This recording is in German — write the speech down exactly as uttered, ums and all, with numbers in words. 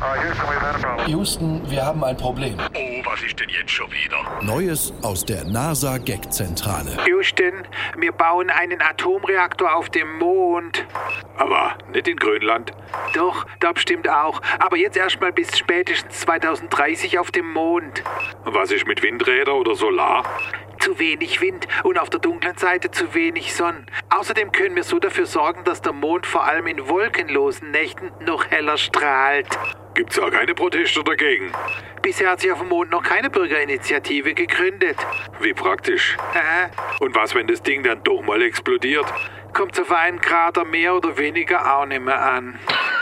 Houston, wir haben ein Problem. Oh, was ist denn jetzt schon wieder? Neues aus der NASA-Gag-Zentrale. Houston, wir bauen einen Atomreaktor auf dem Mond. Aber nicht in Grönland. Doch, da bestimmt auch. Aber jetzt erstmal bis spätestens zweitausenddreißig auf dem Mond. Was ist mit Windrädern oder Solar? Zu wenig Wind und auf der dunklen Seite zu wenig Sonne. Außerdem können wir so dafür sorgen, dass der Mond vor allem in wolkenlosen Nächten noch heller strahlt. Gibt's ja keine Proteste dagegen. Bisher hat sich auf dem Mond noch keine Bürgerinitiative gegründet. Wie praktisch. Äh, Und was, wenn das Ding dann doch mal explodiert? kommt auf einen Krater mehr oder weniger auch nicht mehr an.